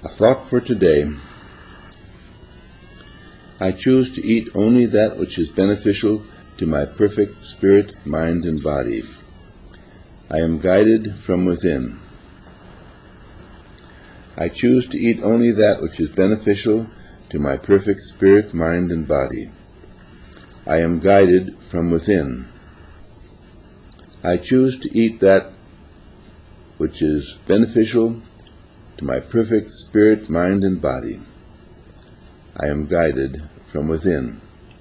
A thought for today. I choose to eat only that which is beneficial to my perfect spirit, mind, and body. I am guided from within. I choose to eat only that which is beneficial to my perfect spirit, mind, and body. I am guided from within. I choose to eat that which is beneficial to my perfect spirit, mind, and body. I am guided from within.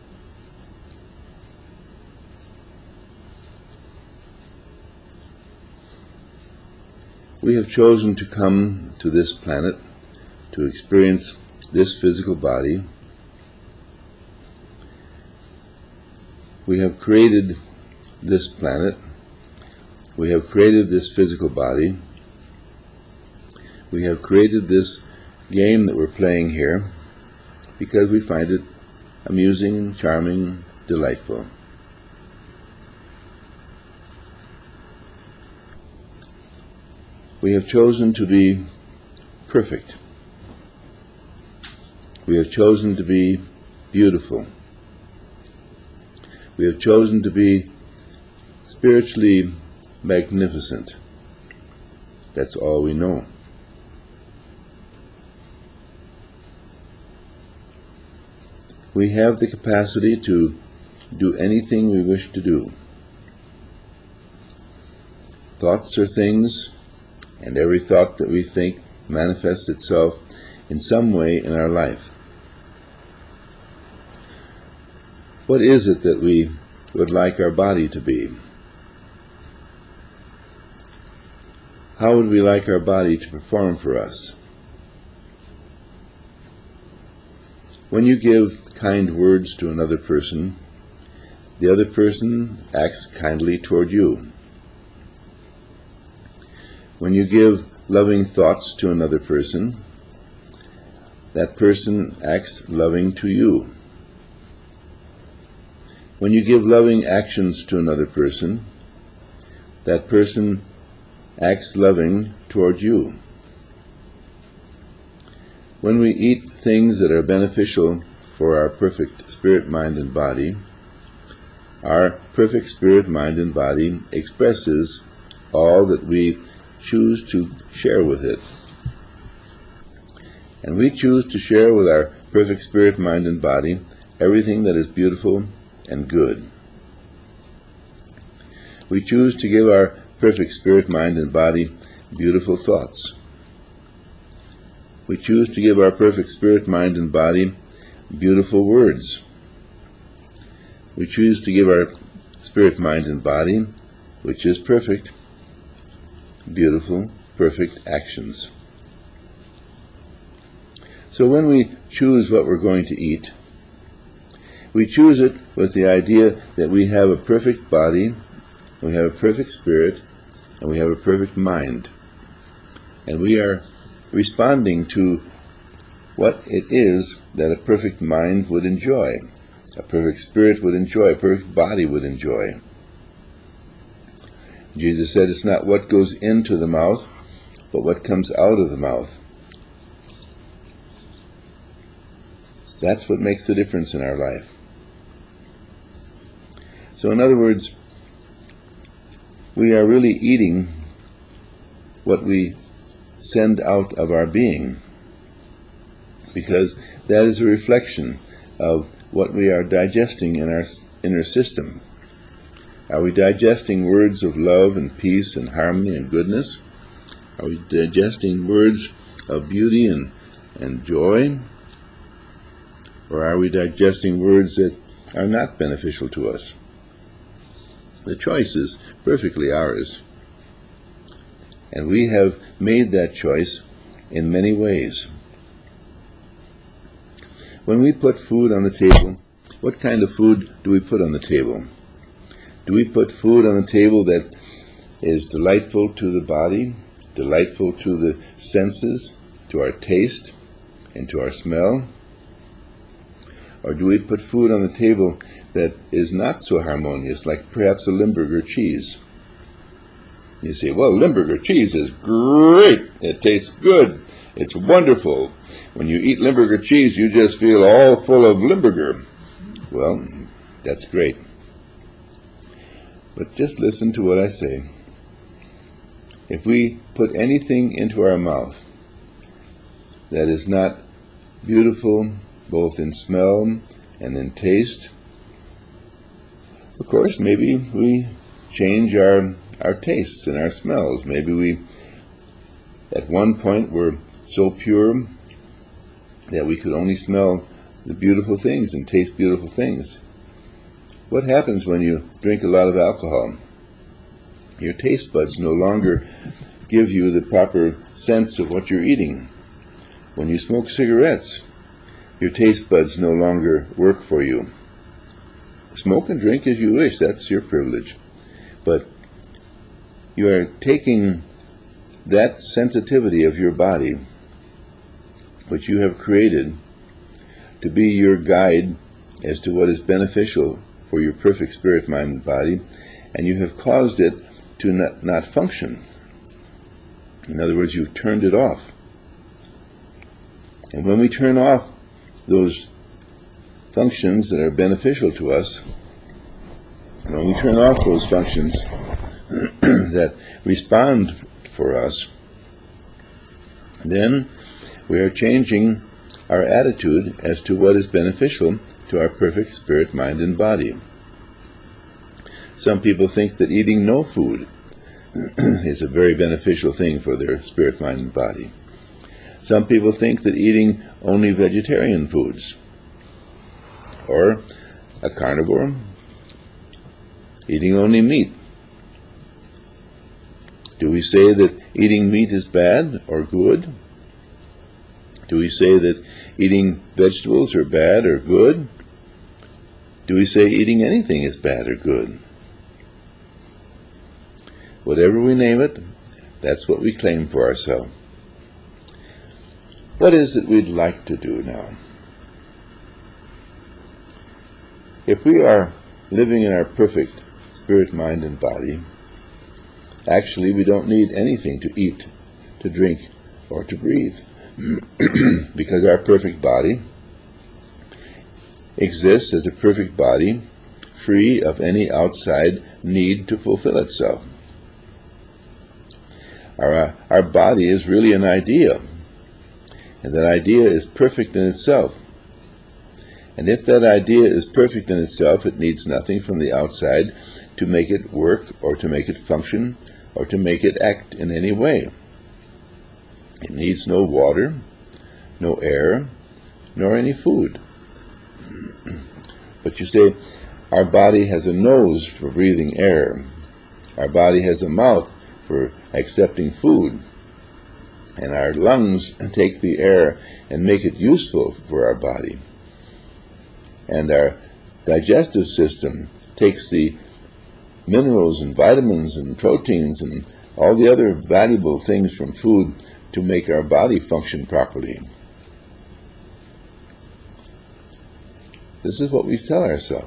We have chosen to come to this planet to experience this physical body. We have created this planet. We have created this physical body. We have created this game that we're playing here because we find it amusing, charming, delightful. We have chosen to be perfect. We have chosen to be beautiful. We have chosen to be spiritually magnificent. That's all we know. We have the capacity to do anything we wish to do. Thoughts are things, and every thought that we think manifests itself in some way in our life. What is it that we would like our body to be? How would we like our body to perform for us? When you give kind words to another person, the other person acts kindly toward you. When you give loving thoughts to another person, that person acts loving to you. When you give loving actions to another person, that person acts loving toward you. When we eat things that are beneficial for our perfect spirit, mind, and body, our perfect spirit, mind, and body expresses all that we choose to share with it. And we choose to share with our perfect spirit, mind, and body everything that is beautiful and good. We choose to give our perfect spirit, mind, and body beautiful thoughts. We choose to give our perfect spirit, mind, and body beautiful words. We choose to give our spirit, mind, and body, which is perfect, beautiful, perfect actions. So when we choose what we're going to eat, we choose it with the idea that we have a perfect body, we have a perfect spirit, and we have a perfect mind. And we are responding to what it is that a perfect mind would enjoy, a perfect spirit would enjoy, a perfect body would enjoy. Jesus said it's not what goes into the mouth, but what comes out of the mouth. That's what makes the difference in our life. So in other words, we are really eating what we send out of our being, because that is a reflection of what we are digesting in our inner system. Are we digesting words of love and peace and harmony and goodness? Are we digesting words of beauty and joy? Or are we digesting words that are not beneficial to us? The choice is perfectly ours. And we have made that choice in many ways. When we put food on the table, what kind of food do we put on the table? Do we put food on the table that is delightful to the body, delightful to the senses, to our taste, and to our smell? Or do we put food on the table that is not so harmonious, like perhaps a Limburger cheese? You say, well, Limburger cheese is great. It tastes good. It's wonderful. When you eat Limburger cheese, you just feel all full of Limburger. Well, that's great. But just listen to what I say. If we put anything into our mouth that is not beautiful, both in smell and in taste, of course, maybe we change our tastes and our smells. Maybe we, at one point, were so pure that we could only smell the beautiful things and taste beautiful things. What happens when you drink a lot of alcohol? Your taste buds no longer give you the proper sense of what you're eating. When you smoke cigarettes, your taste buds no longer work for you. Smoke and drink as you wish, that's your privilege. But you are taking that sensitivity of your body, which you have created to be your guide as to what is beneficial for your perfect spirit, mind, and body, and you have caused it to not function. In other words, you've turned it off. And when we turn off those functions that are beneficial to us, when we turn off those functions that respond for us, then we are changing our attitude as to what is beneficial to our perfect spirit, mind, and body. Some people think that eating no food is a very beneficial thing for their spirit, mind, and body. Some people think that eating only vegetarian foods, or a carnivore, eating only meat. Do we say that eating meat is bad or good? Do we say that eating vegetables are bad or good? Do we say eating anything is bad or good? Whatever we name it, that's what we claim for ourselves. What is it we'd like to do now? If we are living in our perfect spirit, mind, and body, actually we don't need anything to eat, to drink, or to breathe, because our perfect body exists as a perfect body, free of any outside need to fulfill itself. Our body is really an idea, and that idea is perfect in itself. And if that idea is perfect in itself, it needs nothing from the outside to make it work, or to make it function, or to make it act in any way. It needs no water, no air, nor any food. But you say, our body has a nose for breathing air. Our body has a mouth for accepting food. And our lungs take the air and make it useful for our body. And our digestive system takes the minerals and vitamins and proteins and all the other valuable things from food to make our body function properly. This is what we tell ourselves.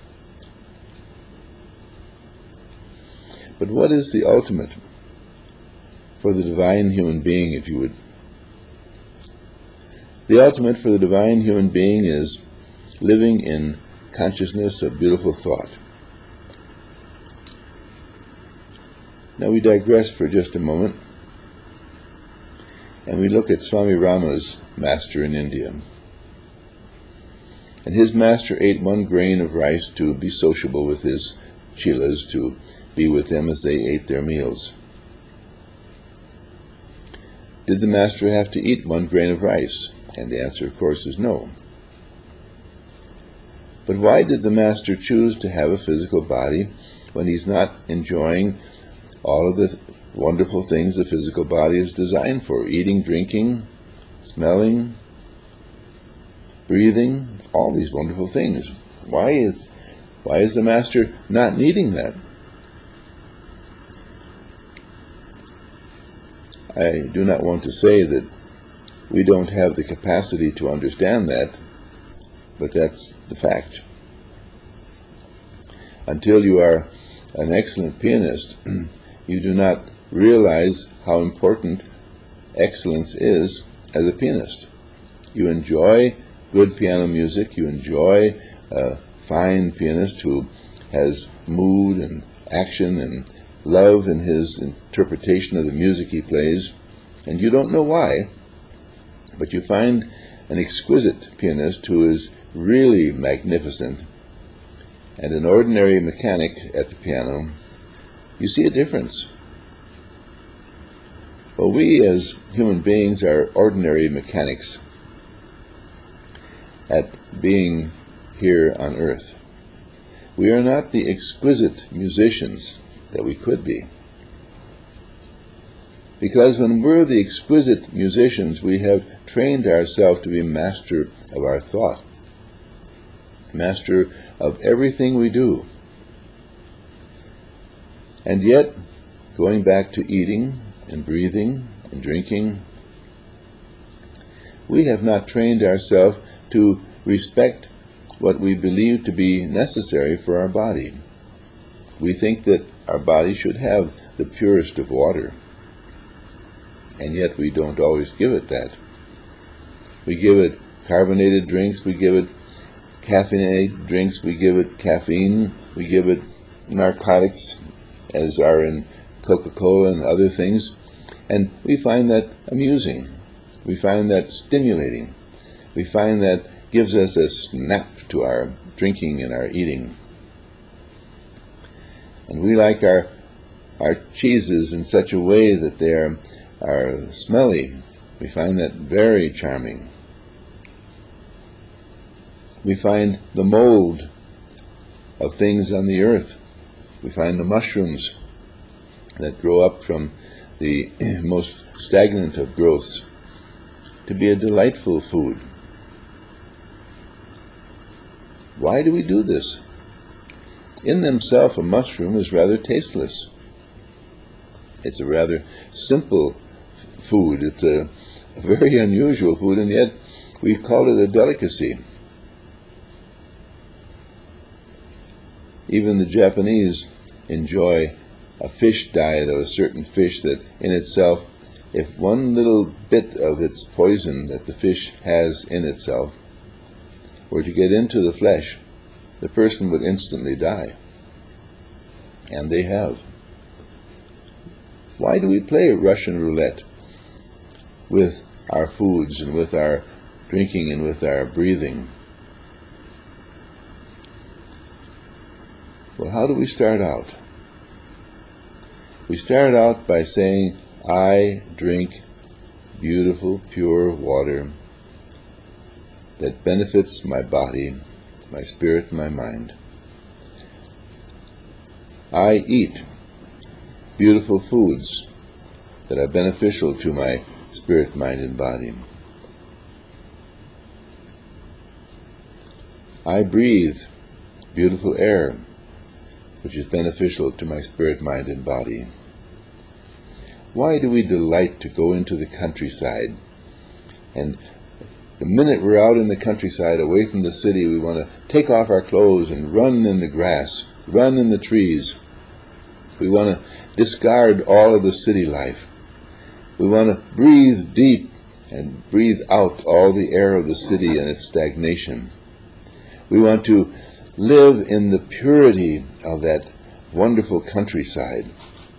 But what is the ultimate for the divine human being, if you would? The ultimate for the divine human being is living in consciousness of beautiful thought. Now we digress for just a moment, and we look at Swami Rama's master in India. And his master ate one grain of rice to be sociable with his chelas, to be with them as they ate their meals. Did the master have to eat one grain of rice? And the answer, of course, is no. But why did the master choose to have a physical body when he's not enjoying all of the wonderful things the physical body is designed for? Eating, drinking, smelling, breathing, all these wonderful things. Why is the master not needing that? I do not want to say that we don't have the capacity to understand that, but that's the fact. Until you are an excellent pianist, you do not realize how important excellence is as a pianist. You enjoy good piano music. You enjoy a fine pianist who has mood and action and love in his interpretation of the music he plays, and you don't know why, but you find an exquisite pianist who is really magnificent, and an ordinary mechanic at the piano. You see a difference. Well, we as human beings are ordinary mechanics at being here on earth. We are not the exquisite musicians that we could be. Because when we're the exquisite musicians, we have trained ourselves to be master of our thought, master of everything we do. And yet, going back to eating and breathing and drinking, we have not trained ourselves to respect what we believe to be necessary for our body. We think that our body should have the purest of water, and yet we don't always give it that. We give it carbonated drinks, we give it caffeinated drinks, we give it caffeine, we give it narcotics, as are in Coca-Cola and other things, and we find that amusing. We find that stimulating. We find that gives us a snap to our drinking and our eating. And we like our cheeses in such a way that they are smelly. We find that very charming. We find the mold of things on the earth. We find the mushrooms that grow up from the most stagnant of growths to be a delightful food. Why do we do this? In themselves, a mushroom is rather tasteless. It's a rather simple food. It's a very unusual food, and yet we call it a delicacy. Even the Japanese enjoy a fish diet of a certain fish that in itself, if one little bit of its poison that the fish has in itself were to get into the flesh, the person would instantly die. And they have. Why do we play Russian roulette with our foods and with our drinking and with our breathing? Well, how do we start out? We start out by saying, I drink beautiful, pure water that benefits my body, my spirit, my mind. I eat beautiful foods that are beneficial to my spirit, mind, and body. I breathe beautiful air which is beneficial to my spirit, mind, and body. Why do we delight to go into the countryside? And the minute we're out in the countryside, away from the city, we want to take off our clothes and run in the grass, run in the trees. We want to discard all of the city life. We want to breathe deep and breathe out all the air of the city and its stagnation. We want to live in the purity of that wonderful countryside.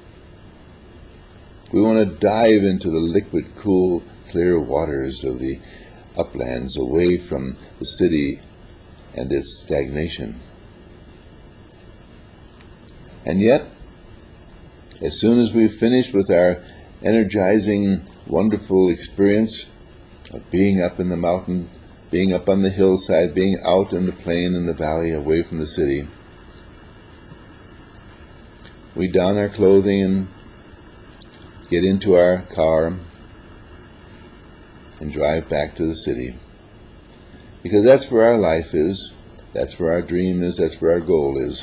We want to dive into the liquid, cool, clear waters of the uplands away from the city and its stagnation. And yet, as soon as we've finished with our energizing, wonderful experience of being up in the mountain, being up on the hillside, being out in the plain and the valley away from the city, we don our clothing and get into our car and drive back to the city. Because that's where our life is, that's where our dream is, that's where our goal is.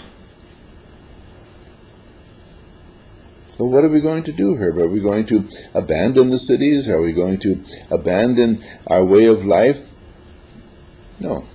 So what are we going to do, Herb? Are we going to abandon the cities? Are we going to abandon our way of life? No.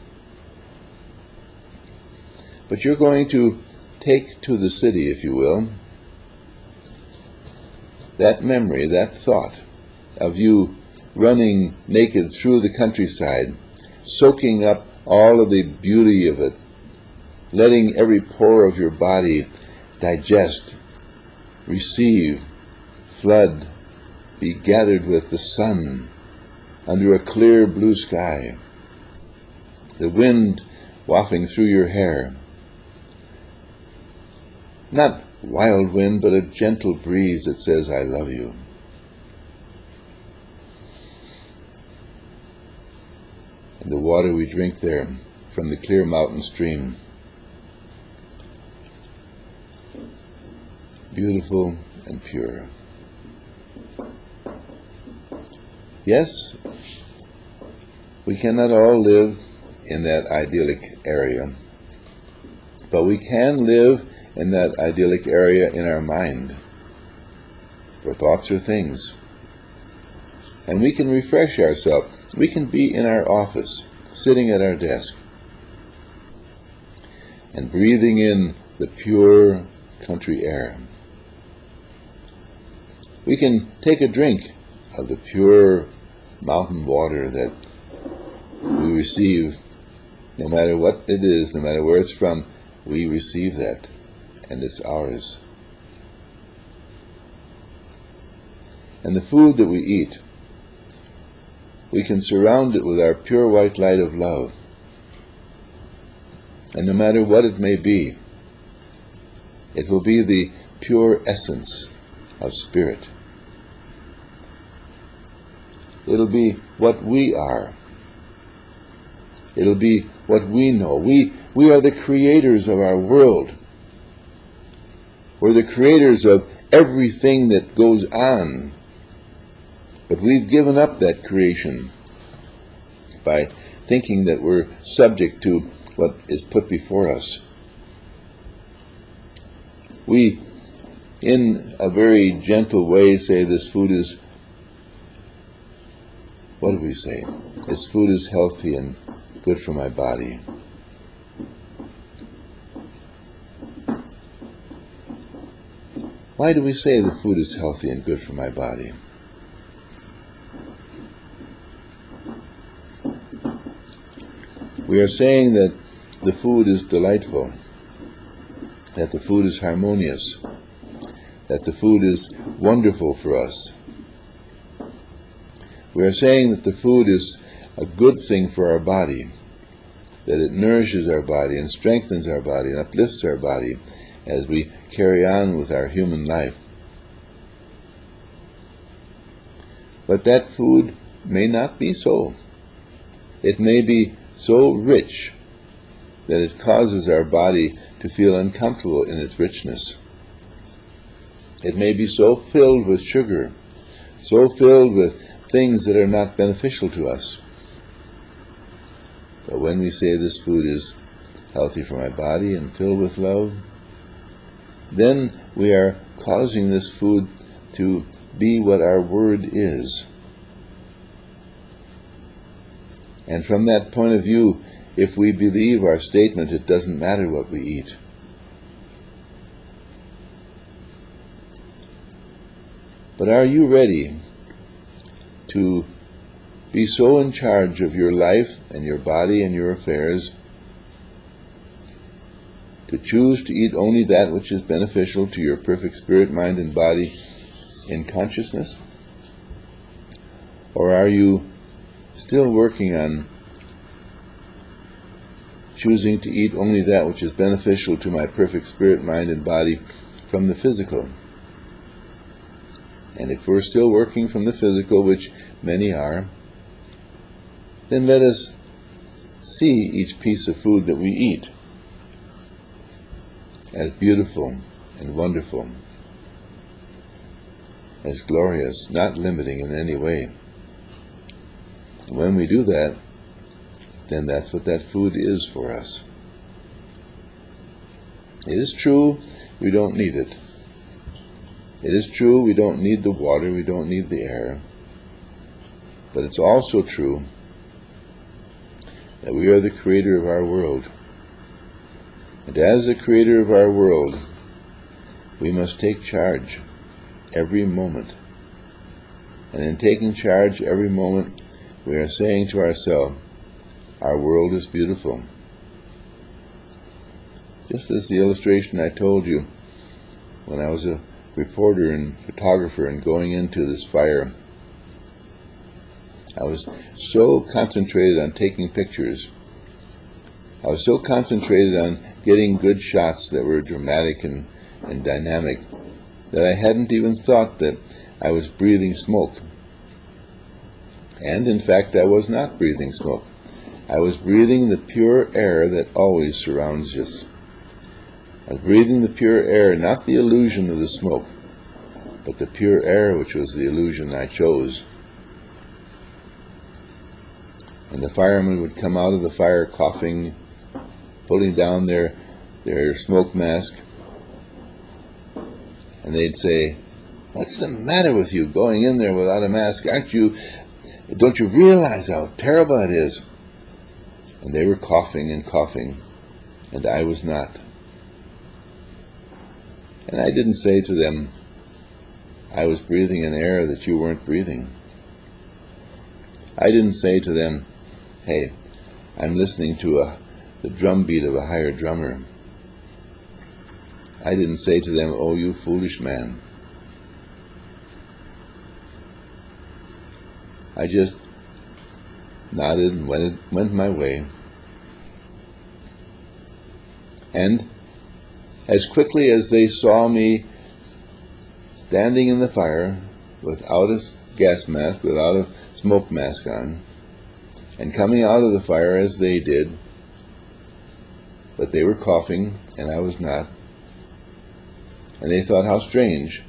But you're going to take to the city, if you will, that memory, that thought of you running naked through the countryside, soaking up all of the beauty of it, letting every pore of your body digest, receive, flood, be gathered with the sun under a clear blue sky, the wind wafting through your hair. Not wild wind, but a gentle breeze that says, I love you. And the water we drink there from the clear mountain stream, beautiful and pure. Yes, we cannot all live in that idyllic area, but we can live in that idyllic area in our mind, for thoughts are things. And we can refresh ourselves. We can be in our office, sitting at our desk, and breathing in the pure country air. We can take a drink of the pure mountain water that we receive. No matter what it is, no matter where it's from, we receive that, and it's ours. And the food that we eat, we can surround it with our pure white light of love. And no matter what it may be, it will be the pure essence of spirit. It'll be what we are. It'll be what we know. We are the creators of our world. We're the creators of everything that goes on. But we've given up that creation by thinking that we're subject to what is put before us. We, in a very gentle way, say this food is, what do we say? This food is healthy and good for my body. Why do we say the food is healthy and good for my body? We are saying that the food is delightful, that the food is harmonious, that the food is wonderful for us. We are saying that the food is a good thing for our body, that it nourishes our body and strengthens our body and uplifts our body as we carry on with our human life. But that food may not be so. It may be so rich that it causes our body to feel uncomfortable in its richness. It may be so filled with sugar, so filled with things that are not beneficial to us. But when we say this food is healthy for my body and filled with love, then we are causing this food to be what our word is. And from that point of view, if we believe our statement, it doesn't matter what we eat. But are you ready to be so in charge of your life and your body and your affairs to choose to eat only that which is beneficial to your perfect spirit, mind, and body in consciousness? Or are you still working on choosing to eat only that which is beneficial to my perfect spirit, mind, and body from the physical? And if we're still working from the physical, which many are, then let us see each piece of food that we eat as beautiful and wonderful, as glorious, not limiting in any way. And when we do that, then that's what that food is for us. It is true we don't need it. It is true we don't need the water, we don't need the air. But it's also true that we are the creator of our world. And as the creator of our world, we must take charge every moment. And in taking charge every moment, we are saying to ourselves, our world is beautiful. Just as the illustration I told you when I was a reporter and photographer and going into this fire, I was so concentrated on taking pictures. I was so concentrated on getting good shots that were dramatic and dynamic that I hadn't even thought that I was breathing smoke. And in fact, I was not breathing smoke. I was breathing the pure air that always surrounds us. I was breathing the pure air, not the illusion of the smoke, but the pure air which was the illusion I chose. And the firemen would come out of the fire coughing, pulling down their smoke mask, and they'd say, "What's the matter with you going in there without a mask? Don't you realize how terrible it is?" And they were coughing and coughing, and I was not. And I didn't say to them, I was breathing an air that you weren't breathing. I didn't say to them, hey, I'm listening to the drum beat of a higher drummer. I didn't say to them, oh, you foolish man. I just nodded and went my way. And as quickly as they saw me standing in the fire without a gas mask, without a smoke mask on, and coming out of the fire as they did, but they were coughing and I was not, and they thought how strange,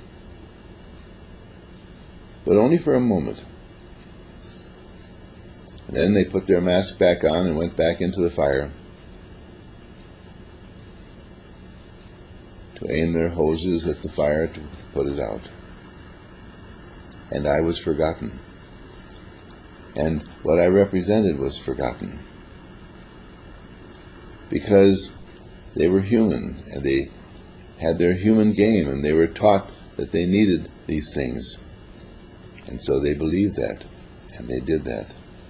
but only for a moment. And then they put their masks back on and went back into the fire to aim their hoses at the fire to put it out. And I was forgotten. And what I represented was forgotten. Because they were human, and they had their human game, and they were taught that they needed these things. And so they believed that, and they did that.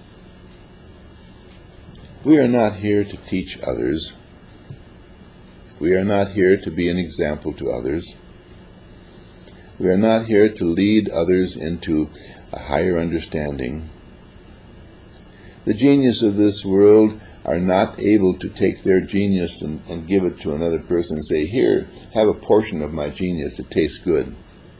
We are not here to teach others. We are not here to be an example to others. We are not here to lead others into a higher understanding. The genius of this world are not able to take their genius and give it to another person and say, here, have a portion of my genius, it tastes good.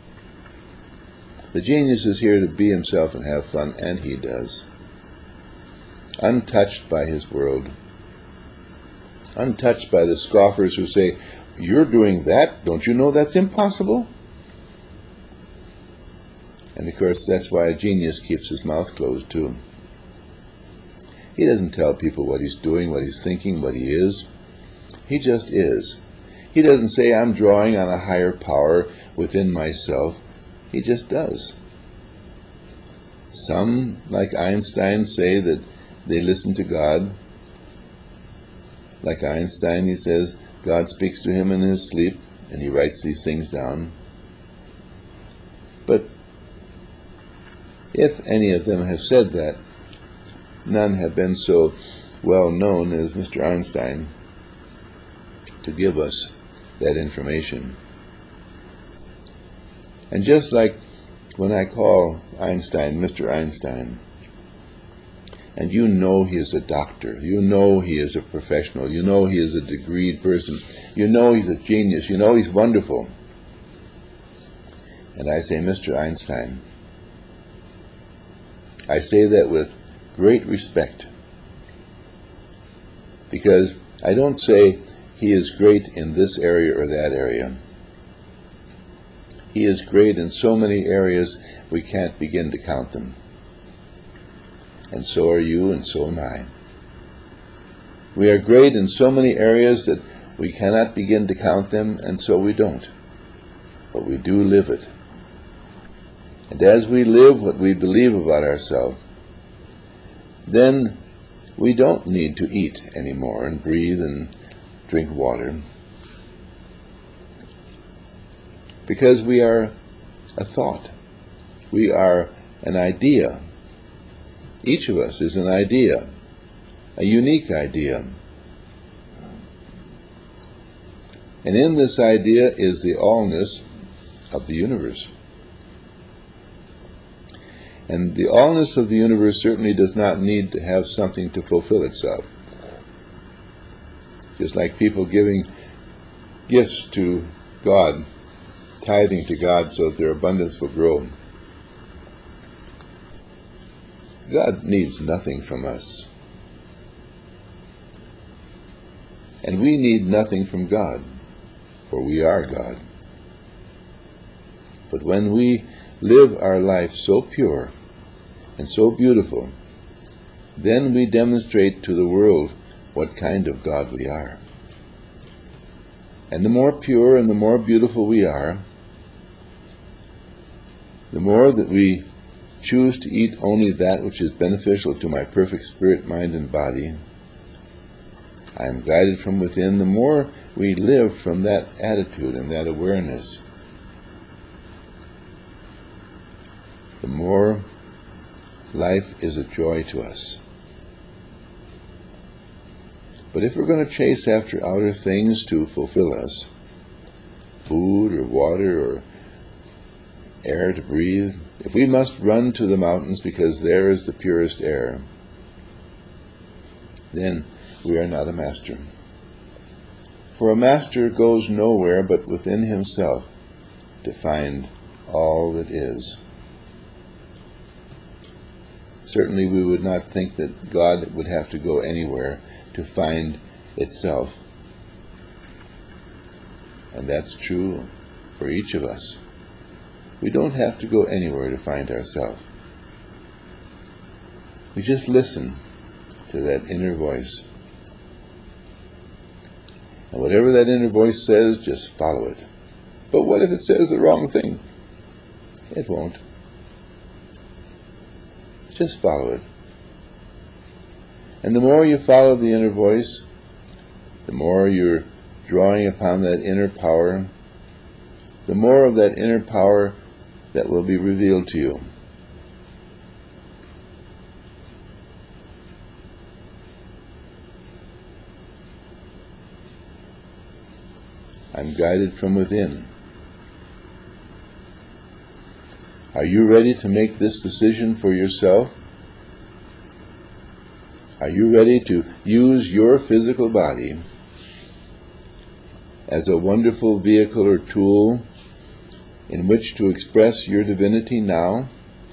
The genius is here to be himself and have fun, and he does. Untouched by his world. Untouched by the scoffers who say, you're doing that, don't you know that's impossible? And of course that's why a genius keeps his mouth closed too. He doesn't tell people what he's doing, what he's thinking, what he is. He just is. He doesn't say I'm drawing on a higher power within myself. He just does. Some, like Einstein, say that they listen to God. Like Einstein, he says God speaks to him in his sleep, and he writes these things down. But if any of them have said that, none have been so well known as Mr. Einstein to give us that information. And just like when I call Einstein Mr. Einstein, and you know he is a doctor, you know he is a professional, you know he is a degreed person, you know he's a genius, you know he's wonderful. And I say, Mr. Einstein, I say that with great respect, because I don't say he is great in this area or that area. He is great in so many areas we can't begin to count them. And so are you, and so am I. We are great in so many areas that we cannot begin to count them, and so we don't. But we do live it. And as we live what we believe about ourselves, then we don't need to eat anymore and breathe and drink water. Because we are a thought. We are an idea. Each of us is an idea, a unique idea. And in this idea is the allness of the universe. And the allness of the universe certainly does not need to have something to fulfill itself. Just like people giving gifts to God, tithing to God so that their abundance will grow. God needs nothing from us. And we need nothing from God, for we are God. But when we live our life so pure and so beautiful, then we demonstrate to the world what kind of God we are. And the more pure and the more beautiful we are, the more that we choose to eat only that which is beneficial to my perfect spirit, mind, and body, I am guided from within, the more we live from that attitude and that awareness, the more life is a joy to us. But if we're going to chase after outer things to fulfill us, food or water or air to breathe, if we must run to the mountains because there is the purest air, then we are not a master. For a master goes nowhere but within himself to find all that is. Certainly we would not think that God would have to go anywhere to find itself. And that's true for each of us. We don't have to go anywhere to find ourselves. We just listen to that inner voice. And whatever that inner voice says, just follow it. But what if it says the wrong thing? It won't. Just follow it. And the more you follow the inner voice, the more you're drawing upon that inner power, the more of that inner power that will be revealed to you. I'm guided from within. Are you ready to make this decision for yourself? Are you ready to use your physical body as a wonderful vehicle or tool in which to express your divinity now?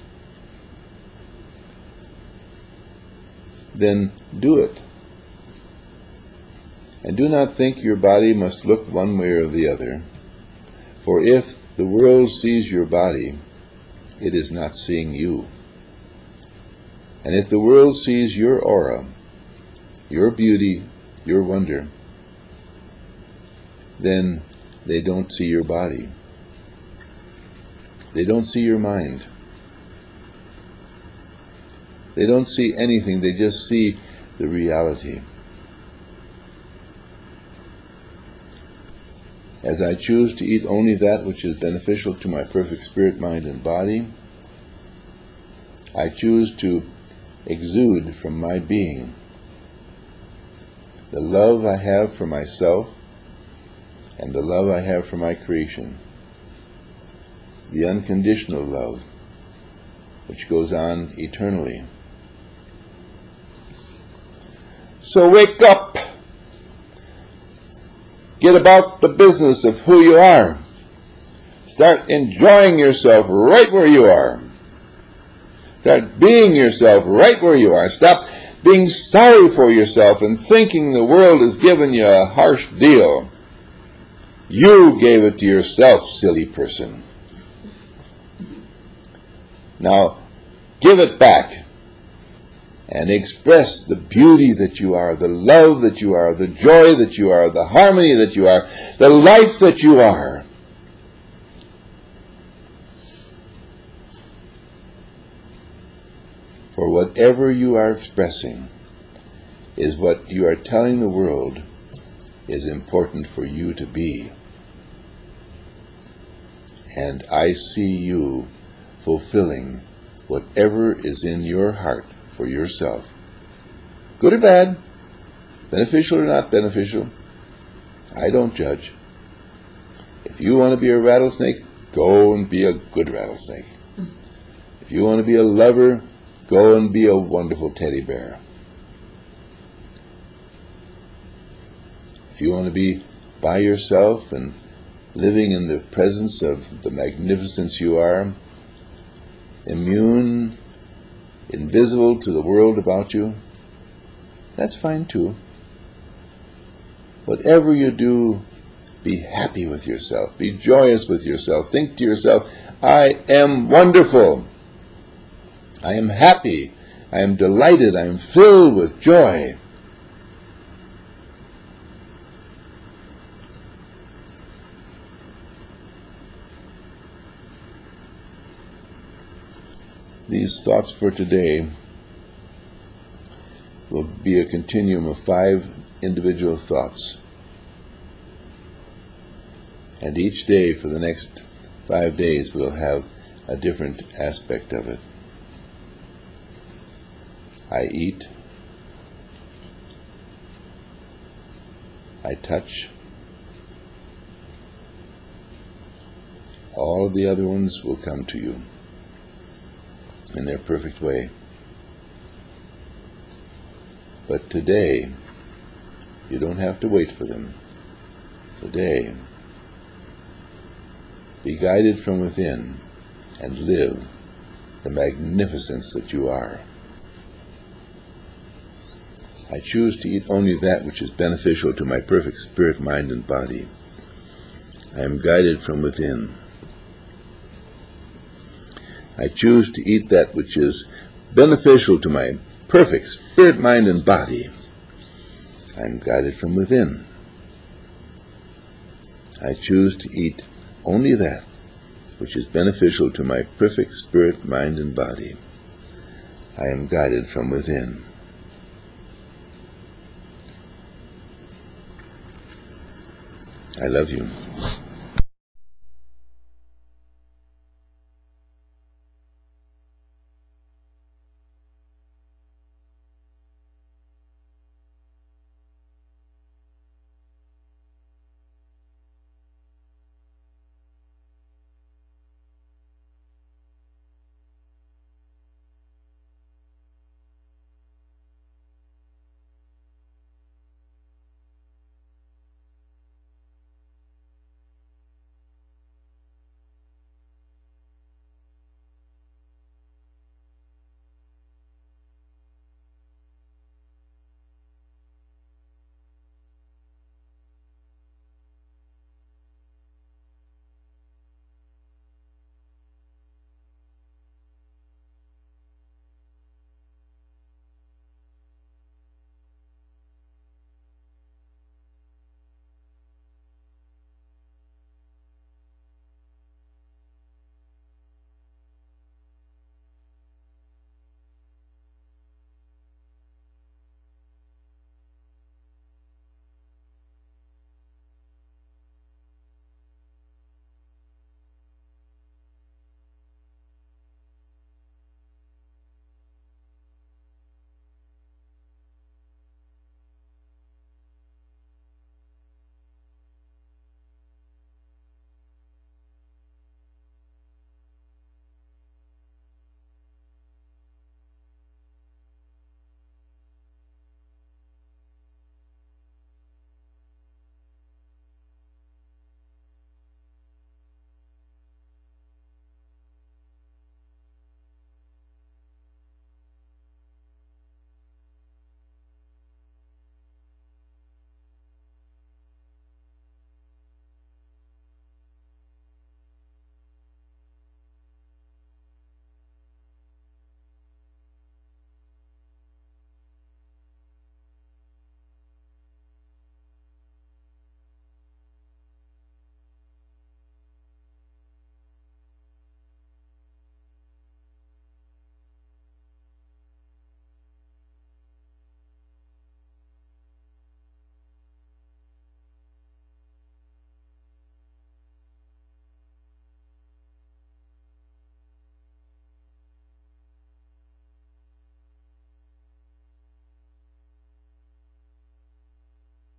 Then do it. And do not think your body must look one way or the other, for if the world sees your body, it is not seeing you. And if the world sees your aura, your beauty, your wonder, then they don't see your body. They don't see your mind. They don't see anything, they just see the reality. As I choose to eat only that which is beneficial to my perfect spirit, mind, and body, I choose to exude from my being the love I have for myself and the love I have for my creation, the unconditional love which goes on eternally. So wake up! Get about the business of who you are. Start enjoying yourself right where you are. Start being yourself right where you are. Stop being sorry for yourself and thinking the world has given you a harsh deal. You gave it to yourself, silly person. Now, give it back and express the beauty that you are, the love that you are, the joy that you are, the harmony that you are, the life that you are. For whatever you are expressing is what you are telling the world is important for you to be. And I see you fulfilling whatever is in your heart for yourself. Good or bad, beneficial or not beneficial, I don't judge. If you want to be a rattlesnake, go and be a good rattlesnake. If you want to be a lover, go and be a wonderful teddy bear. If you want to be by yourself and living in the presence of the magnificence you are, immune, invisible to the world about you, that's fine too. Whatever you do, be happy with yourself. Be joyous with yourself. Think to yourself, I am wonderful. I am happy. I am delighted. I am filled with joy. These thoughts for today will be a continuum of 5 individual thoughts. And each day for the next 5 days we'll have a different aspect of it. I eat. I touch. All of the other ones will come to you in their perfect way. But today, you don't have to wait for them. Today, be guided from within and live the magnificence that you are. I choose to eat only that which is beneficial to my perfect spirit, mind, and body. I am guided from within. I choose to eat that which is beneficial to my perfect spirit, mind, and body. I am guided from within. I choose to eat only that which is beneficial to my perfect spirit, mind, and body. I am guided from within. I love you.